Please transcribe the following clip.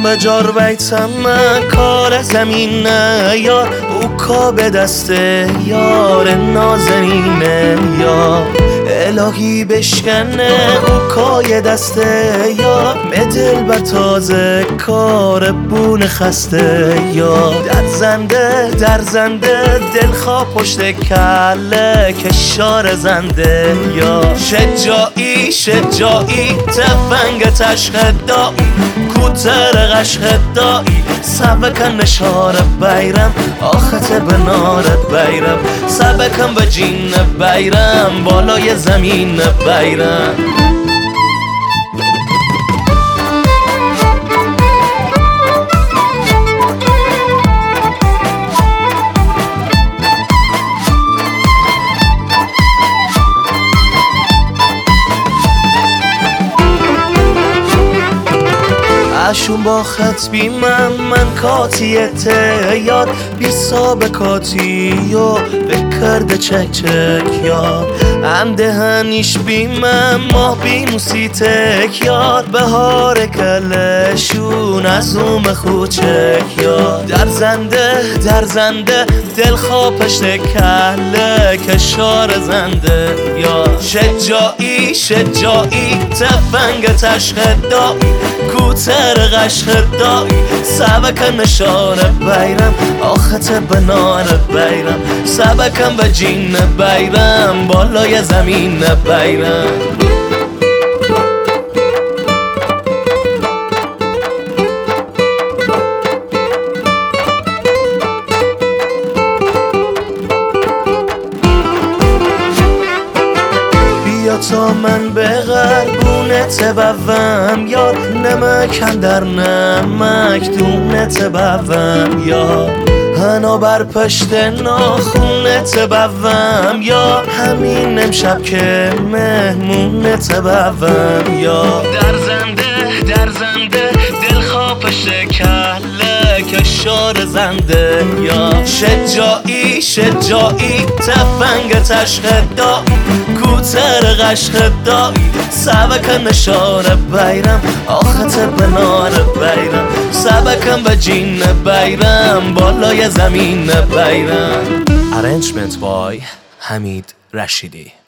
به جار بیتم کار زمینه یار او کا به دست یار نازنینه یار الهی بشکنه او کای دست یار مدل بر تازه کار بون خسته یار در زنده دل خواه پشت کله کشار زنده یار شجاعی تفنگ تشخ دایی کوتر قشخ دایی سبکن نشار بیرم آخت به نارت بیرم سبکن به جین بیرم بالای زمین بیرم اشون با خط بیمم من کاتیت یاد بی سابقاتی و بکرده چک یاد هم دهنیش بیمم ماه بی موسیتک یاد بهار کلشون از اوم خوچک یاد در زنده دل خواه پشت کله کشار زنده یاد شجاعی تفنگ تشخ دایی کوتر قشخ دایی سبکن نشان بیرم آخت به نار بیرم سبکن به جین بیرم بالای زمین بیرم تا من به قربونت بوم یار نمکن در نمک دونت بوم یار هنا بر پشت ناخونت بوم یار همین امشب که مهمونت بوم یار در زنده دل خواه پشت کله کشار زنده یار شجاعی تفنگ تشخ دایی کوتر قشخ دایی سبکن نشان بیرم آخت به نار بیرم سبکن به جین بیرم بالای زمین بیرم. Arrangement by حمید رشیدی.